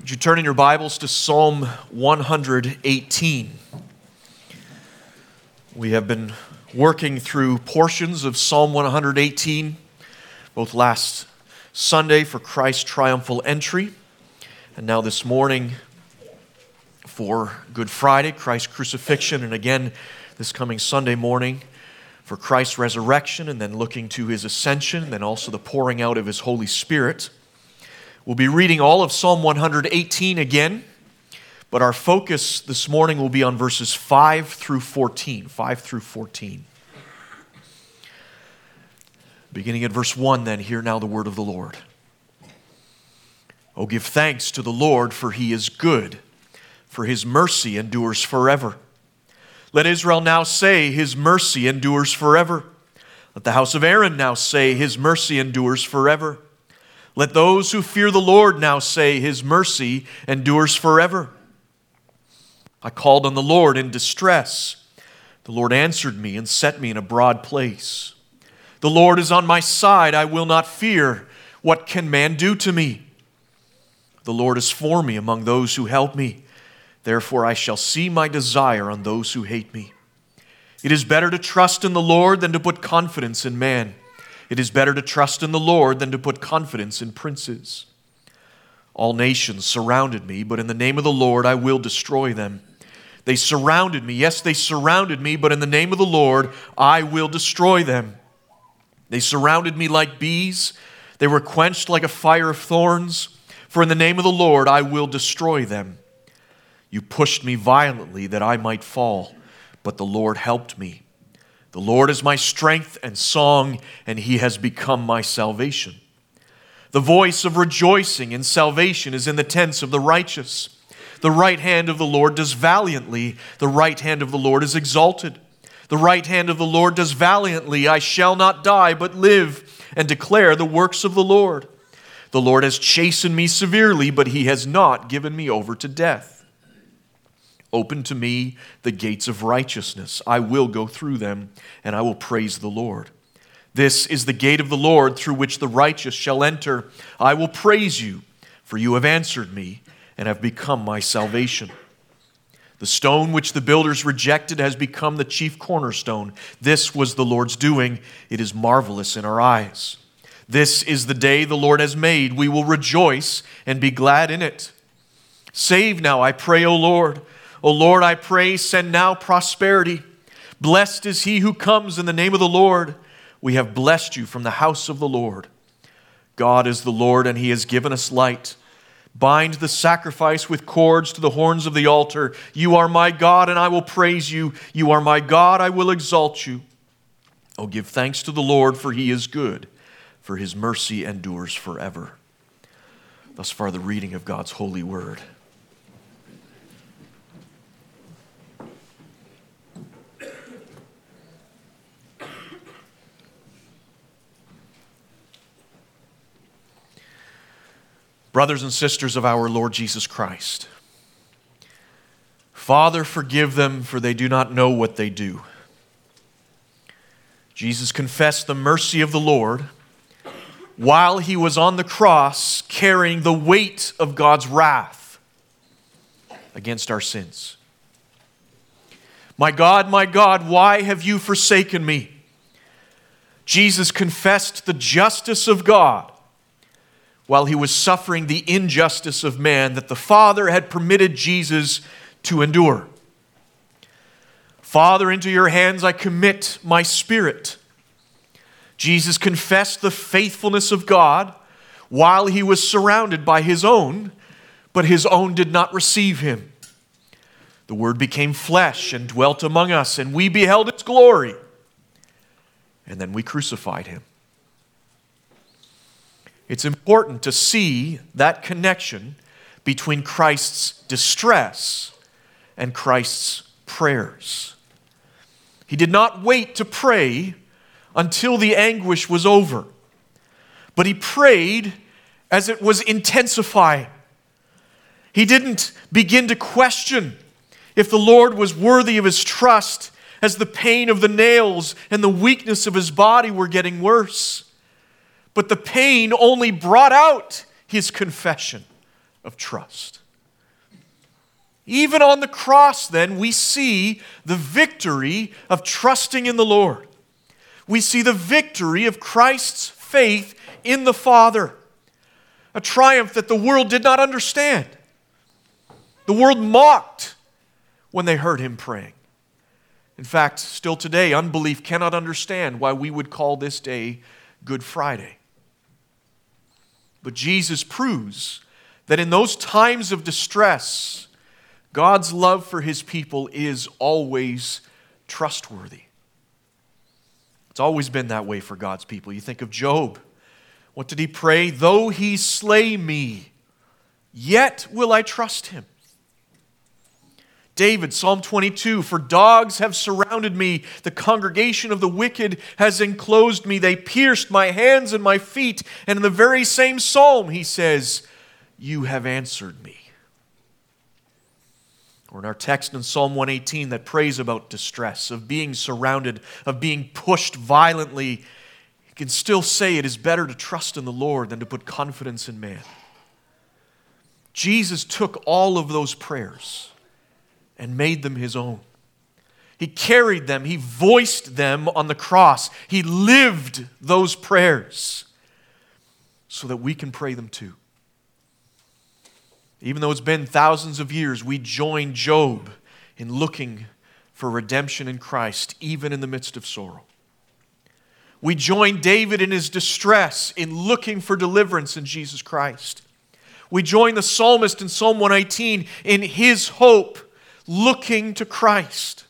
Would you turn in your Bibles to Psalm 118? We have been working through portions of Psalm 118, both last Sunday for Christ's triumphal entry, and now this morning for Good Friday, Christ's crucifixion, and again this coming Sunday morning for Christ's resurrection, and then looking to His ascension, and then also the pouring out of His Holy Spirit. We'll be reading all of Psalm 118 again, but our focus this morning will be on verses 5 through 14. 5 through 14. Beginning at verse 1 then, hear now the word of the Lord. Oh, give thanks to the Lord, for He is good, for His mercy endures forever. Let Israel now say, His mercy endures forever. Let the house of Aaron now say, His mercy endures forever. Let those who fear the Lord now say, His mercy endures forever. I called on the Lord in distress. The Lord answered me and set me in a broad place. The Lord is on my side. I will not fear. What can man do to me? The Lord is for me among those who help me. Therefore I shall see my desire on those who hate me. It is better to trust in the Lord than to put confidence in man. It is better to trust in the Lord than to put confidence in princes. All nations surrounded me, but in the name of the Lord I will destroy them. They surrounded me, yes, they surrounded me, but in the name of the Lord I will destroy them. They surrounded me like bees. They were quenched like a fire of thorns. For in the name of the Lord I will destroy them. You pushed me violently that I might fall, but the Lord helped me. The Lord is my strength and song, and He has become my salvation. The voice of rejoicing and salvation is in the tents of the righteous. The right hand of the Lord does valiantly. The right hand of the Lord is exalted. The right hand of the Lord does valiantly. I shall not die, but live and declare the works of the Lord. The Lord has chastened me severely, but He has not given me over to death. Open to me the gates of righteousness. I will go through them, and I will praise the Lord. This is the gate of the Lord through which the righteous shall enter. I will praise you, for you have answered me and have become my salvation. The stone which the builders rejected has become the chief cornerstone. This was the Lord's doing. It is marvelous in our eyes. This is the day the Lord has made. We will rejoice and be glad in it. Save now, I pray, O Lord. O Lord, I pray, send now prosperity. Blessed is he who comes in the name of the Lord. We have blessed you from the house of the Lord. God is the Lord, and He has given us light. Bind the sacrifice with cords to the horns of the altar. You are my God, and I will praise you. You are my God, I will exalt you. Oh, give thanks to the Lord, for He is good, for His mercy endures forever. Thus far, the reading of God's holy word. Brothers and sisters of our Lord Jesus Christ, Father, forgive them, for they do not know what they do. Jesus confessed the mercy of the Lord while He was on the cross carrying the weight of God's wrath against our sins. My God, why have you forsaken me? Jesus confessed the justice of God while He was suffering the injustice of man that the Father had permitted Jesus to endure. Father, into your hands I commit my spirit. Jesus confessed the faithfulness of God while He was surrounded by His own, but His own did not receive Him. The Word became flesh and dwelt among us, and we beheld its glory. And then we crucified Him. It's important to see that connection between Christ's distress and Christ's prayers. He did not wait to pray until the anguish was over, but He prayed as it was intensifying. He didn't begin to question if the Lord was worthy of His trust as the pain of the nails and the weakness of His body were getting worse. But the pain only brought out His confession of trust. Even on the cross, then, we see the victory of trusting in the Lord. We see the victory of Christ's faith in the Father. A triumph that the world did not understand. The world mocked when they heard him praying. In fact, still today, unbelief cannot understand why we would call this day Good Friday. But Jesus proves that in those times of distress, God's love for his people is always trustworthy. It's always been that way for God's people. You think of Job. What did he pray? Though he slay me, yet will I trust him. David, Psalm 22, for dogs have surrounded me, the congregation of the wicked has enclosed me, they pierced my hands and my feet. And in the very same psalm he says, you have answered me. Or in our text in Psalm 118 that prays about distress, of being surrounded, of being pushed violently, you can still say it is better to trust in the Lord than to put confidence in man. Jesus took all of those prayers and made them his own. He carried them, he voiced them on the cross. He lived those prayers so that we can pray them too. Even though it's been thousands of years, we join Job in looking for redemption in Christ, even in the midst of sorrow. We join David in his distress in looking for deliverance in Jesus Christ. We join the psalmist in Psalm 118 in his hope, looking to Christ.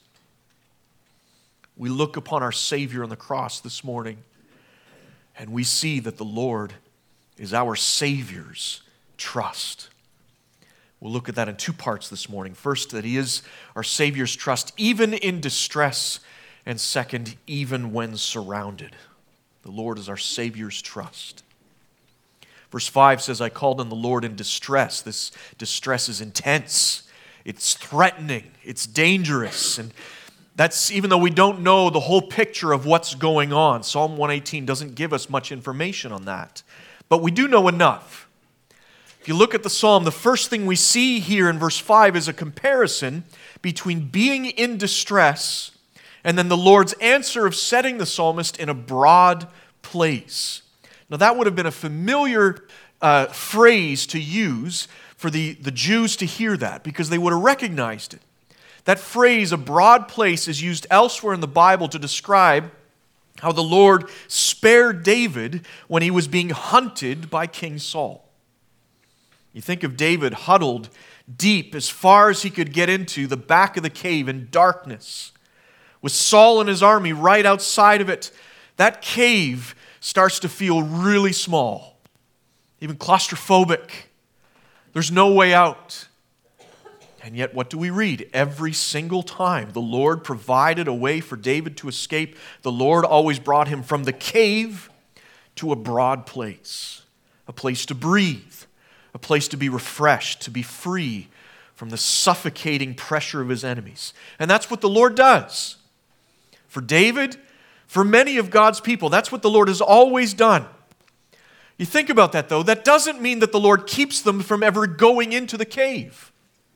We look upon our Savior on the cross this morning, and we see that the Lord is our Savior's trust. We'll look at that in two parts this morning. First, that he is our Savior's trust even in distress, and second, even when surrounded. The Lord is our Savior's trust. Verse 5 says, I called on the Lord in distress. This distress is intense. It's threatening. It's dangerous. And that's even though we don't know the whole picture of what's going on. Psalm 118 doesn't give us much information on that. But we do know enough. If you look at the psalm, the first thing we see here in verse 5 is a comparison between being in distress and then the Lord's answer of setting the psalmist in a broad place. Now that would have been a familiar phrase to use for the Jews to hear that, because they would have recognized it. That phrase, a broad place, is used elsewhere in the Bible to describe how the Lord spared David when he was being hunted by King Saul. You think of David huddled deep as far as he could get into the back of the cave in darkness, with Saul and his army right outside of it. That cave starts to feel really small, even claustrophobic. There's no way out. And yet, what do we read? Every single time the Lord provided a way for David to escape, the Lord always brought him from the cave to a broad place, a place to breathe, a place to be refreshed, to be free from the suffocating pressure of his enemies. And that's what the Lord does. For David, for many of God's people, that's what the Lord has always done. You think about that, though. That doesn't mean that the Lord keeps them from ever going into the cave.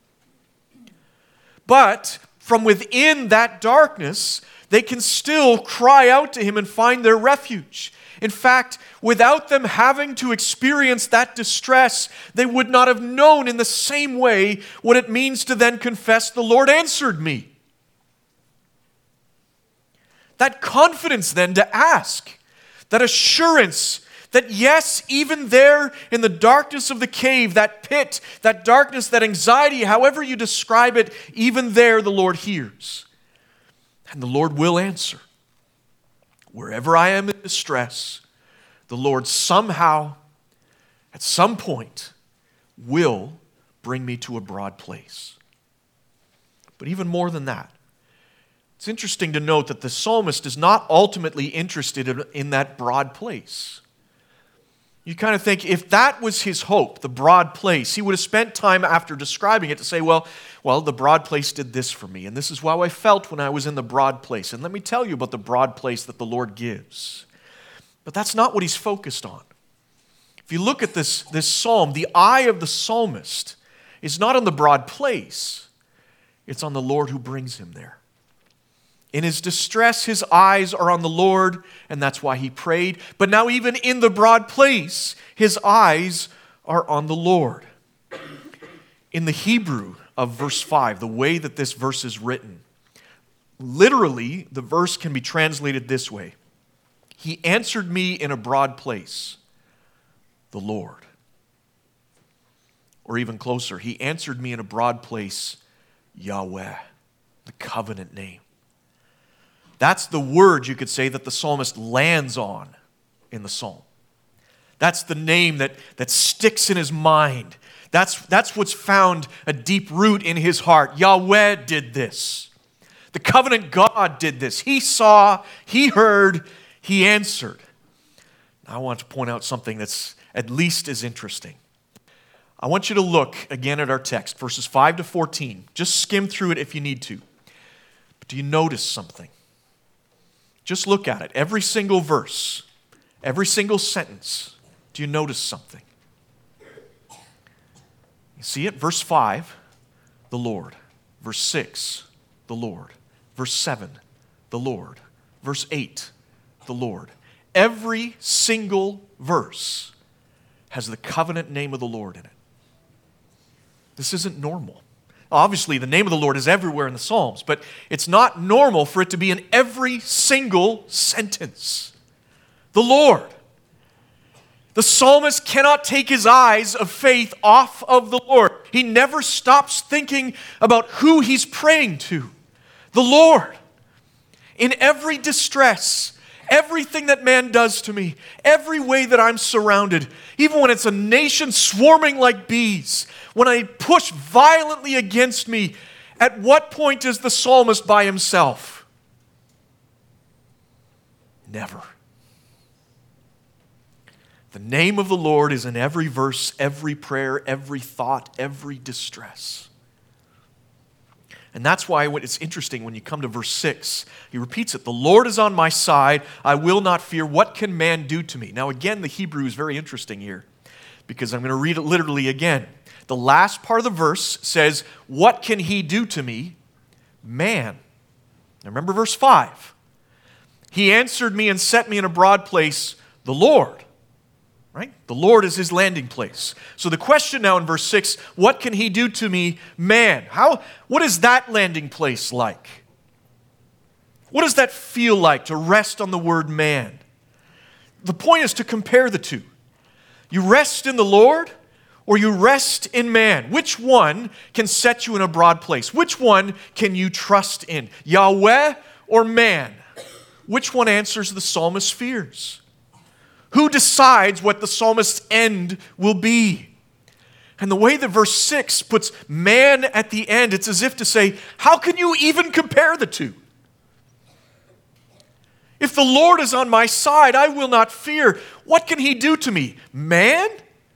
But from within that darkness, they can still cry out to him and find their refuge. In fact, without them having to experience that distress, they would not have known in the same way what it means to then confess, the Lord answered me. That confidence then to ask, that assurance that yes, even there in the darkness of the cave, that pit, that darkness, that anxiety, however you describe it, even there the Lord hears. And the Lord will answer. Wherever I am in distress, the Lord somehow, at some point, will bring me to a broad place. But even more than that, it's interesting to note that the psalmist is not ultimately interested in that broad place. You kind of think if that was his hope, the broad place, he would have spent time after describing it to say, well, the broad place did this for me, and this is how I felt when I was in the broad place. And let me tell you about the broad place that the Lord gives. But that's not what he's focused on. If you look at this psalm, the eye of the psalmist is not on the broad place. It's on the Lord who brings him there. In his distress, his eyes are on the Lord, and that's why he prayed. But now even in the broad place, his eyes are on the Lord. In the Hebrew of verse 5, the way that this verse is written, literally, the verse can be translated this way. He answered me in a broad place, the Lord. Or even closer, he answered me in a broad place, Yahweh, the covenant name. That's the word, you could say, that the psalmist lands on in the psalm. That's the name that sticks in his mind. That's what's found a deep root in his heart. Yahweh did this. The covenant God did this. He saw, he heard, he answered. Now I want to point out something that's at least as interesting. I want you to look again at our text, verses 5 to 14. Just skim through it if you need to. But do you notice something? Just look at it. Every single verse, every single sentence. Do you notice something? You see it? Verse 5, the Lord. Verse 6, the Lord. Verse 7, the Lord. Verse 8, the Lord. Every single verse has the covenant name of the Lord in it. This isn't normal. Obviously, the name of the Lord is everywhere in the Psalms, but it's not normal for it to be in every single sentence. The Lord. The psalmist cannot take his eyes of faith off of the Lord. He never stops thinking about who he's praying to. The Lord. In every distress, everything that man does to me, every way that I'm surrounded, even when it's a nation swarming like bees, when I push violently against me, at what point is the psalmist by himself? Never. The name of the Lord is in every verse, every prayer, every thought, every distress. And that's why it's interesting when you come to verse 6. He repeats it. The Lord is on my side. I will not fear. What can man do to me? Now again, the Hebrew is very interesting here because I'm going to read it literally again. The last part of the verse says, what can he do to me? Man. Now remember verse 5. He answered me and set me in a broad place, the Lord. Right? The Lord is his landing place. So the question now in verse 6, what can he do to me, man? What is that landing place like? What does that feel like to rest on the word man? The point is to compare the two. You rest in the Lord or you rest in man. Which one can set you in a broad place? Which one can you trust in? Yahweh or man? Which one answers the psalmist's fears? Who decides what the psalmist's end will be? And the way that verse 6 puts man at the end, it's as if to say, how can you even compare the two? If the Lord is on my side, I will not fear. What can he do to me? Man?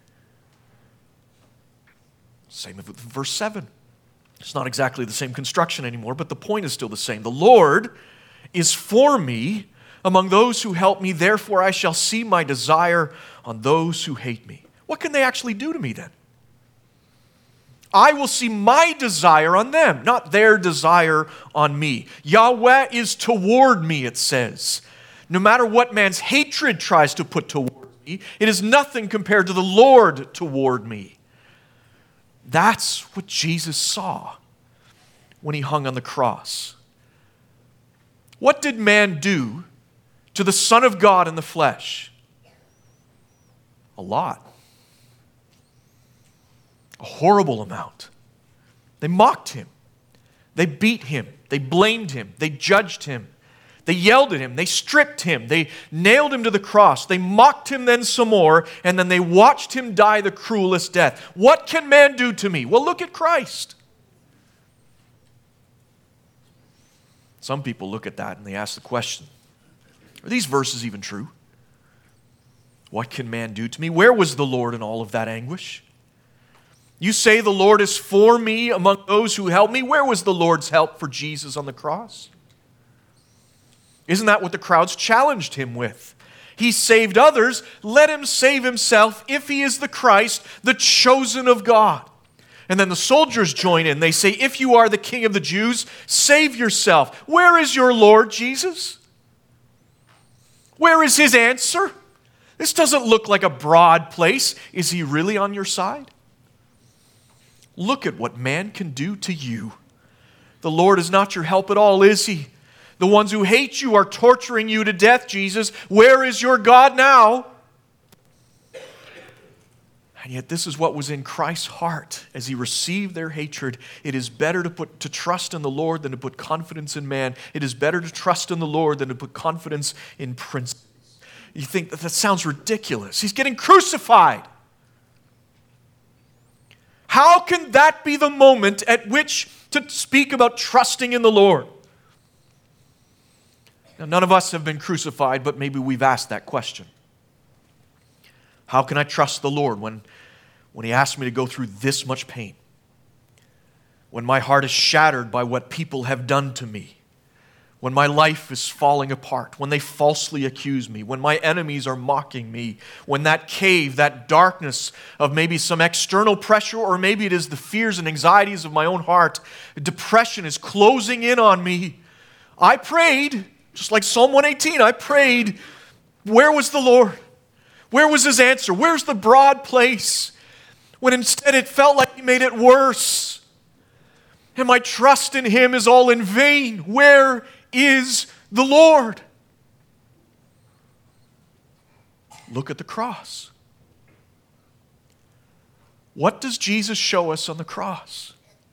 Same with verse 7. It's not exactly the same construction anymore, but the point is still the same. The Lord is for me among those who help me, therefore I shall see my desire on those who hate me. What can they actually do to me then? I will see my desire on them, not their desire on me. Yahweh is toward me, it says. No matter what man's hatred tries to put toward me, it is nothing compared to the Lord toward me. That's what Jesus saw when he hung on the cross. What did man do to the Son of God in the flesh? A lot. A horrible amount. They mocked him. They beat him. They blamed him. They judged him. They yelled at him. They stripped him. They nailed him to the cross. They mocked him then some more, and then they watched him die the cruelest death. What can man do to me? Well, look at Christ. Some people look at that and they ask the question, are these verses even true? What can man do to me? Where was the Lord in all of that anguish? You say the Lord is for me among those who help me. Where was the Lord's help for Jesus on the cross? Isn't that what the crowds challenged him with? He saved others. Let him save himself if he is the Christ, the chosen of God. And then the soldiers join in. They say, if you are the King of the Jews, save yourself. Where is your Lord Jesus? Where is his answer? This doesn't look like a broad place. Is he really on your side? Look at what man can do to you. The Lord is not your help at all, is he? The ones who hate you are torturing you to death, Jesus. Where is your God now? And yet this is what was in Christ's heart as he received their hatred. It is better to trust in the Lord than to put confidence in man. It is better to trust in the Lord than to put confidence in princes. You think that sounds ridiculous. He's getting crucified. How can that be the moment at which to speak about trusting in the Lord? Now, none of us have been crucified, but maybe we've asked that question. How can I trust the Lord when he asked me to go through this much pain? When my heart is shattered by what people have done to me? When my life is falling apart? When they falsely accuse me? When my enemies are mocking me? When that cave, that darkness of maybe some external pressure, or maybe it is the fears and anxieties of my own heart, depression is closing in on me. I prayed, just like Psalm 118, I prayed, where was the Lord? Where was his answer? Where's the broad place? When instead it felt like he made it worse. And my trust in him is all in vain. Where is the Lord? Look at the cross. What does Jesus show us on the cross?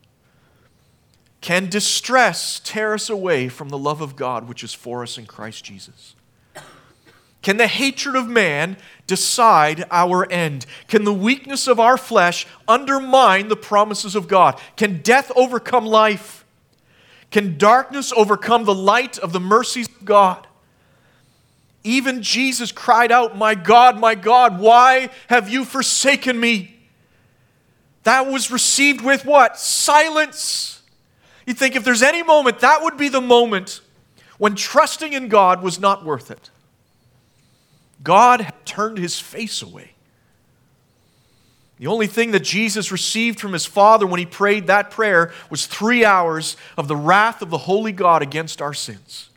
Can distress tear us away from the love of God which is for us in Christ Jesus? Can the hatred of man decide our end? Can the weakness of our flesh undermine the promises of God? Can death overcome life? Can darkness overcome the light of the mercies of God? Even Jesus cried out, my God, why have you forsaken me? That was received with what? Silence. You think if there's any moment, that would be the moment when trusting in God was not worth it. God had turned his face away. The only thing that Jesus received from his Father when he prayed that prayer was 3 hours of the wrath of the holy God against our sins.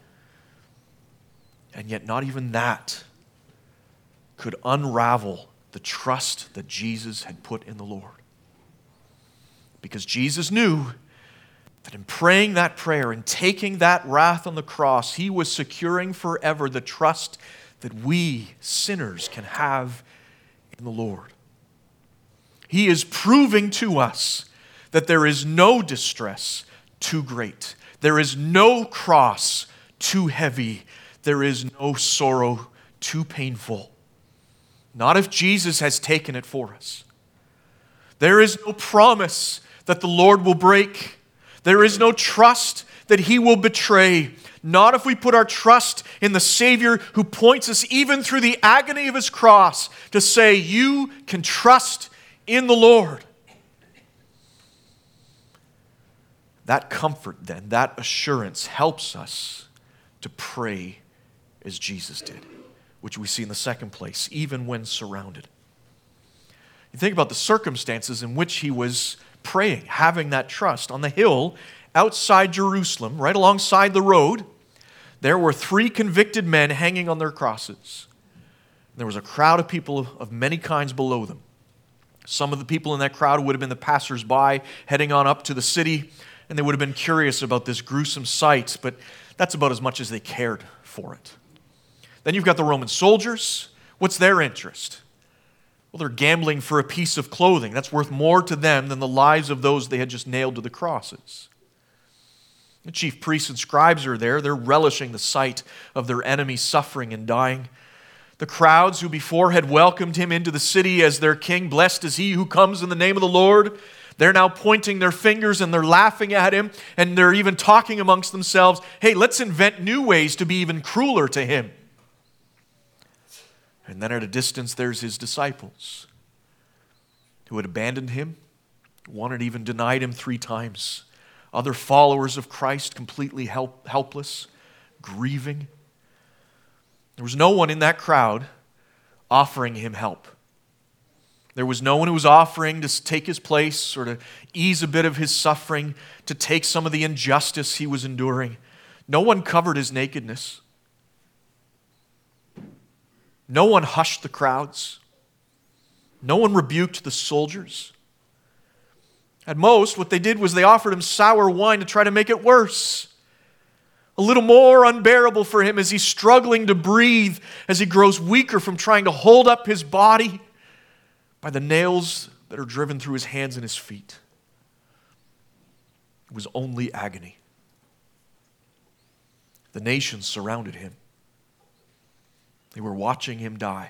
And yet not even that could unravel the trust that Jesus had put in the Lord. Because Jesus knew that in praying that prayer and taking that wrath on the cross, he was securing forever the trust that we sinners can have in the Lord. He is proving to us that there is no distress too great. There is no cross too heavy. There is no sorrow too painful. Not if Jesus has taken it for us. There is no promise that the Lord will break. There is no trust that he will betray. Not if we put our trust in the Savior who points us even through the agony of his cross to say, you can trust in the Lord. That comfort then, that assurance helps us to pray as Jesus did, which we see in the second place, even when surrounded. You think about the circumstances in which he was praying, having that trust. On the hill outside Jerusalem, right alongside the road, there were 3 convicted men hanging on their crosses. There was a crowd of people of many kinds below them. Some of the people in that crowd would have been the passers-by heading on up to the city, and they would have been curious about this gruesome sight, but that's about as much as they cared for it. Then you've got the Roman soldiers. What's their interest? Well, they're gambling for a piece of clothing. That's worth more to them than the lives of those they had just nailed to the crosses. The chief priests and scribes are there. They're relishing the sight of their enemies suffering and dying. The crowds who before had welcomed him into the city as their king, blessed is he who comes in the name of the Lord, they're now pointing their fingers and they're laughing at him, and they're even talking amongst themselves, hey, let's invent new ways to be even crueler to him. And then at a distance, there's his disciples who had abandoned him. One had even denied him 3 times. Other followers of Christ completely helpless, grieving. There was no one in that crowd offering him help. There was no one who was offering to take his place or to ease a bit of his suffering, to take some of the injustice he was enduring. No one covered his nakedness. No one hushed the crowds. No one rebuked the soldiers. At most, what they did was they offered him sour wine to try to make it worse. A little more unbearable for him as he's struggling to breathe, as he grows weaker from trying to hold up his body by the nails that are driven through his hands and his feet. It was only agony. The nations surrounded him. They were watching him die.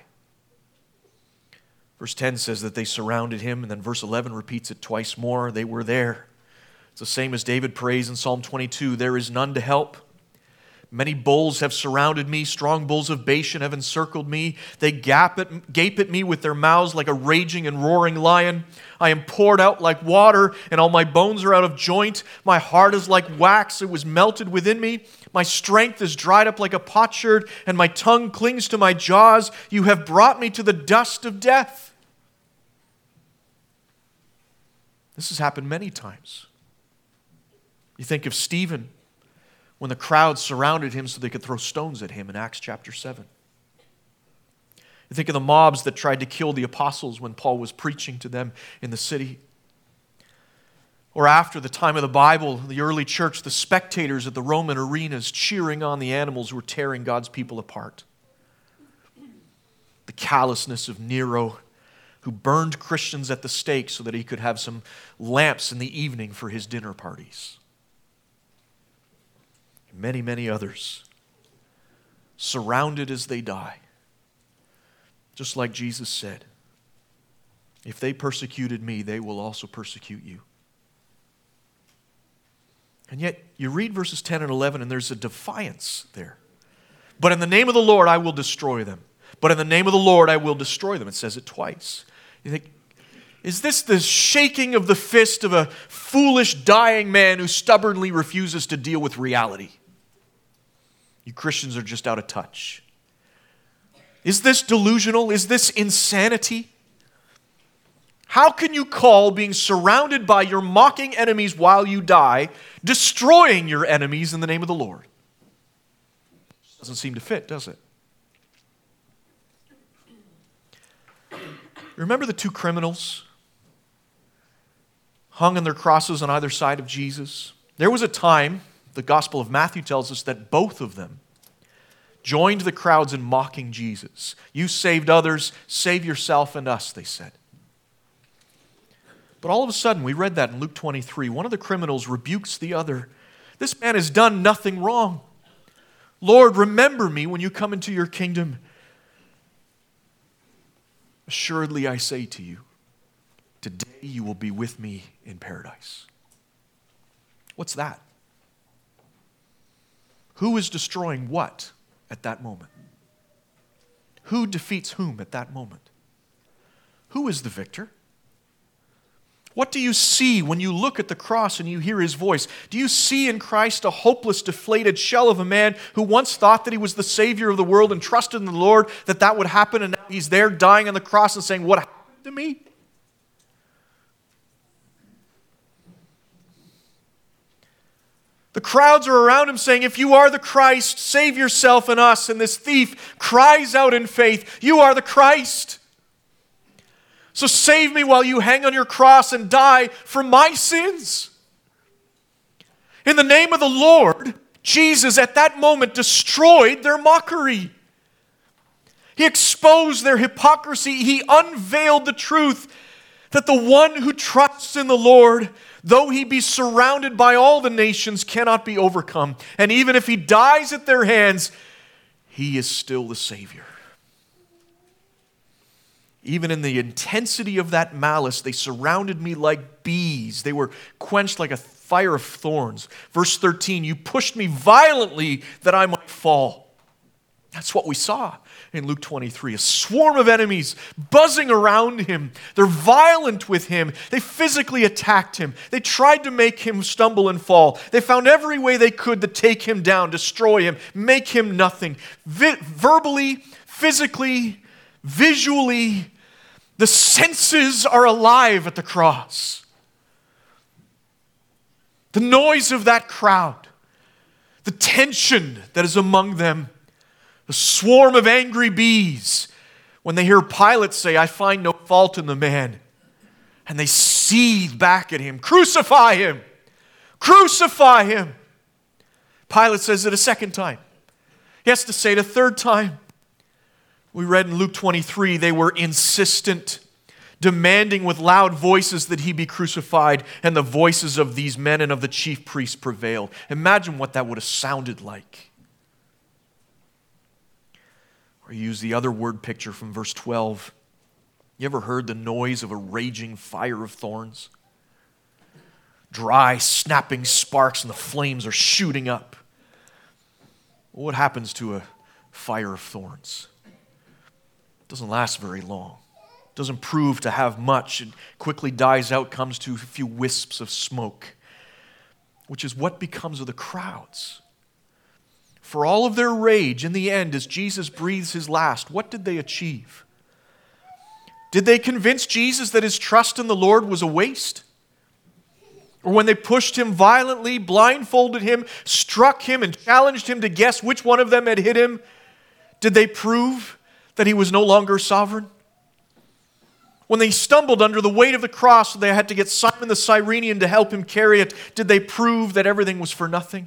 Verse 10 says that they surrounded him, and then verse 11 repeats it twice more. They were there. It's the same as David prays in Psalm 22, "There is none to help. Many bulls have surrounded me. Strong bulls of Bashan have encircled me. They gape at me with their mouths like a raging and roaring lion. I am poured out like water, and all my bones are out of joint. My heart is like wax. It was melted within me. My strength is dried up like a potsherd, and my tongue clings to my jaws. You have brought me to the dust of death." This has happened many times. You think of Stephen, when the crowd surrounded him so they could throw stones at him in Acts chapter 7. You think of the mobs that tried to kill the apostles when Paul was preaching to them in the city. Or after the time of the Bible, the early church, the spectators at the Roman arenas cheering on the animals who were tearing God's people apart. The callousness of Nero, who burned Christians at the stake so that he could have some lamps in the evening for his dinner parties. Many, many others, surrounded as they die. Just like Jesus said, "If they persecuted me, they will also persecute you." And yet, you read verses 10 and 11, and there's a defiance there. "But in the name of the Lord, I will destroy them. But in the name of the Lord, I will destroy them." It says it twice. You think, is this the shaking of the fist of a foolish, dying man who stubbornly refuses to deal with reality? You Christians are just out of touch. Is this delusional? Is this insanity? How can you call being surrounded by your mocking enemies while you die, destroying your enemies in the name of the Lord? Doesn't seem to fit, does it? Remember the two criminals hung on their crosses on either side of Jesus? There was a time, the Gospel of Matthew tells us, that both of them joined the crowds in mocking Jesus. "You saved others, save yourself and us," they said. But all of a sudden, we read that in Luke 23, one of the criminals rebukes the other. "This man has done nothing wrong. Lord, remember me when you come into your kingdom." "Assuredly, I say to you, today you will be with me in paradise." What's that? Who is destroying what at that moment? Who defeats whom at that moment? Who is the victor? What do you see when you look at the cross and you hear his voice? Do you see in Christ a hopeless, deflated shell of a man who once thought that he was the Savior of the world and trusted in the Lord that that would happen, and now he's there dying on the cross and saying, "What happened to me?" The crowds are around him saying, "If you are the Christ, save yourself and us." And this thief cries out in faith, "You are the Christ. So save me while you hang on your cross and die for my sins." In the name of the Lord, Jesus at that moment destroyed their mockery. He exposed their hypocrisy. He unveiled the truth that the one who trusts in the Lord, though he be surrounded by all the nations, cannot be overcome. And even if he dies at their hands, he is still the Savior. Even in the intensity of that malice, they surrounded me like bees. They were quenched like a fire of thorns. Verse 13, "You pushed me violently that I might fall." That's what we saw. in Luke 23. A swarm of enemies buzzing around him. They're violent with him. They physically attacked him. They tried to make him stumble and fall. They found every way they could to take him down, destroy him, make him nothing. Verbally, physically, visually, the senses are alive at the cross. The noise of that crowd, the tension that is among them, the swarm of angry bees when they hear Pilate say, "I find no fault in the man." And they seethe back at him, "Crucify him! Crucify him!" Pilate says it a second time. He has to say it a third time. We read in Luke 23, they were insistent, demanding with loud voices that he be crucified, and the voices of these men and of the chief priests prevailed. Imagine what that would have sounded like. Or use the other word picture from verse 12. You ever heard the noise of a raging fire of thorns? Dry, snapping sparks and the flames are shooting up. Well, what happens to a fire of thorns? It doesn't last very long. It doesn't prove to have much. It quickly dies out, comes to a few wisps of smoke, which is what becomes of the crowds. For all of their rage, in the end, as Jesus breathes his last, what did they achieve? Did they convince Jesus that his trust in the Lord was a waste? Or when they pushed him violently, blindfolded him, struck him, and challenged him to guess which one of them had hit him, did they prove that he was no longer sovereign? When they stumbled under the weight of the cross, they had to get Simon the Cyrenian to help him carry it, did they prove that everything was for nothing?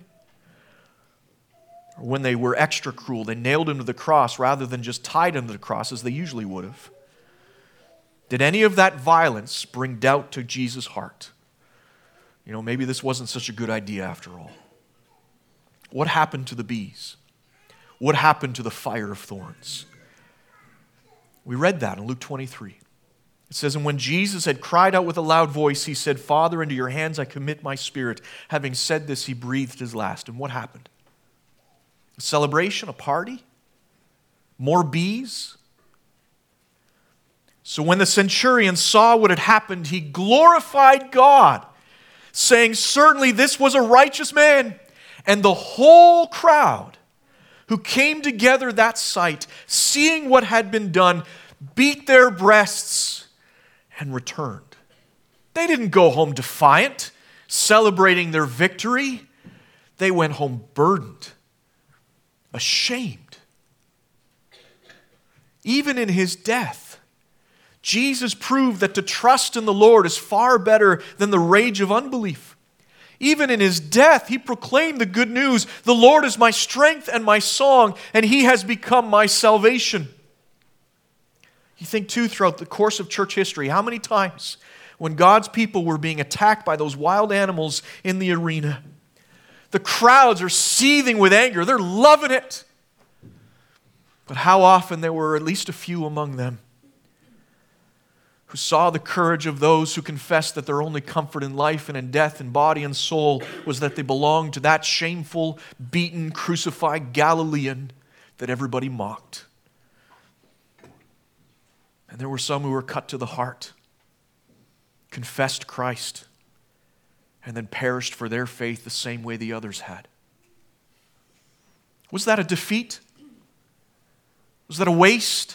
Or when they were extra cruel, they nailed him to the cross rather than just tied him to the cross as they usually would have. Did any of that violence bring doubt to Jesus' heart? Maybe this wasn't such a good idea after all. What happened to the bees? What happened to the fire of thorns? We read that in Luke 23. It says, "And when Jesus had cried out with a loud voice, he said, 'Father, into your hands I commit my spirit.' Having said this, he breathed his last." And what happened? A celebration, a party? More bees? So when the centurion saw what had happened, he glorified God, saying, "Certainly this was a righteous man." And the whole crowd who came together that sight, seeing what had been done, beat their breasts and returned. They didn't go home defiant, celebrating their victory. They went home burdened, ashamed. Even in his death, Jesus proved that to trust in the Lord is far better than the rage of unbelief. Even in his death, he proclaimed the good news, "The Lord is my strength and my song, and he has become my salvation." You think too, throughout the course of church history, how many times when God's people were being attacked by those wild animals in the arena, the crowds are seething with anger, they're loving it. But how often there were at least a few among them who saw the courage of those who confessed that their only comfort in life and in death in body and soul was that they belonged to that shameful, beaten, crucified Galilean that everybody mocked. And there were some who were cut to the heart, confessed Christ, and then perished for their faith the same way the others had. Was that a defeat? Was that a waste?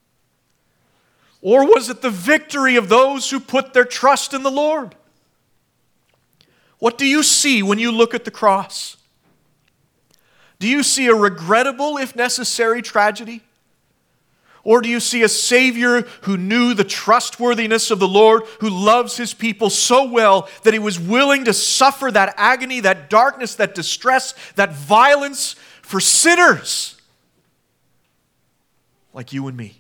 Or was it the victory of those who put their trust in the Lord? What do you see when you look at the cross? Do you see a regrettable, if necessary, tragedy? Or do you see a Savior who knew the trustworthiness of the Lord, who loves his people so well that he was willing to suffer that agony, that darkness, that distress, that violence for sinners like you and me?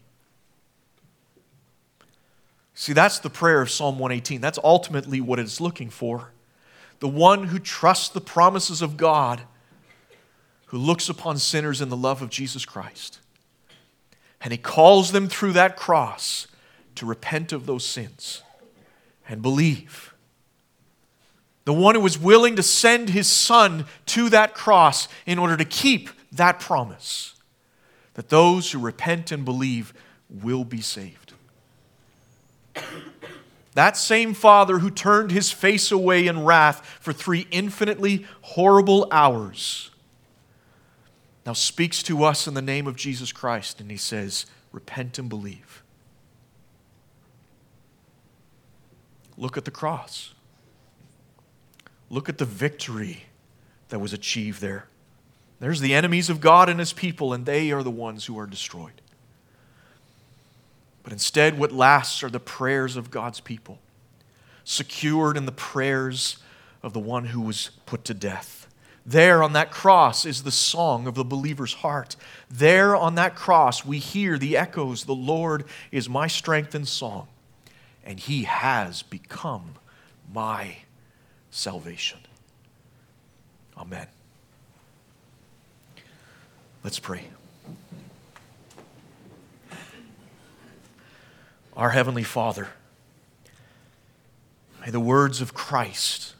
See, that's the prayer of Psalm 118. That's ultimately what it's looking for. The one who trusts the promises of God, who looks upon sinners in the love of Jesus Christ. And he calls them through that cross to repent of those sins and believe. The one who was willing to send his Son to that cross in order to keep that promise. that those who repent and believe will be saved. That same Father who turned his face away in wrath for 3 infinitely horrible hours now speaks to us in the name of Jesus Christ, and he says, repent and believe. Look at the cross. Look at the victory that was achieved there. There's the enemies of God and his people, and they are the ones who are destroyed. But instead, what lasts are the prayers of God's people, secured in the prayers of the one who was put to death. There on that cross is the song of the believer's heart. There on that cross we hear the echoes, the Lord is my strength and song, and he has become my salvation. Amen. Let's pray. Our Heavenly Father, may the words of Christ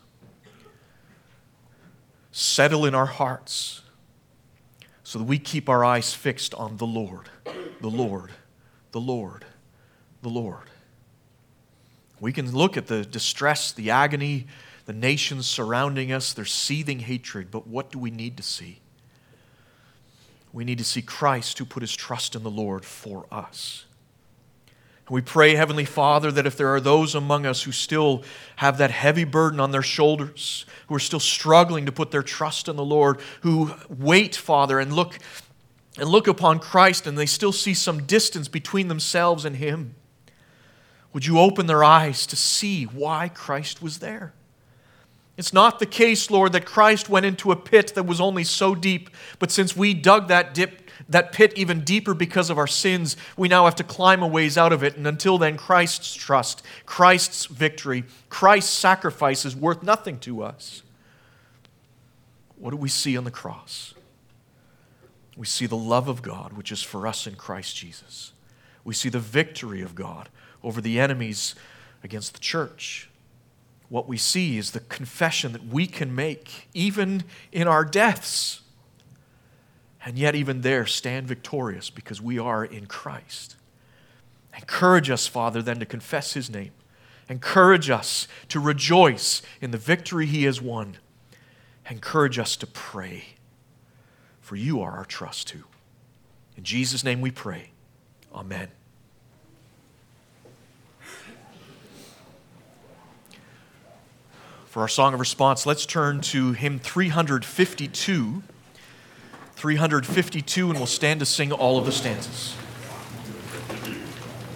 settle in our hearts so that we keep our eyes fixed on the Lord, the Lord, the Lord, the Lord. We can look at the distress, the agony, the nations surrounding us, their seething hatred, but what do we need to see? We need to see Christ who put his trust in the Lord for us. And we pray, Heavenly Father, that if there are those among us who still have that heavy burden on their shoulders, who are still struggling to put their trust in the Lord, who wait, Father, and look upon Christ and they still see some distance between themselves and him, would you open their eyes to see why Christ was there? It's not the case, Lord, that Christ went into a pit that was only so deep, but since we dug that pit even deeper because of our sins, we now have to climb a ways out of it. And until then, Christ's trust, Christ's victory, Christ's sacrifice is worth nothing to us. What do we see on the cross? We see the love of God, which is for us in Christ Jesus. We see the victory of God over the enemies against the church. What we see is the confession that we can make even in our deaths. And yet even there stand victorious because we are in Christ. Encourage us, Father, then to confess his name. Encourage us to rejoice in the victory he has won. Encourage us to pray, for you are our trust too. In Jesus' name we pray. Amen. For our song of response, let's turn to hymn 352. 352, and we'll stand to sing all of the stanzas.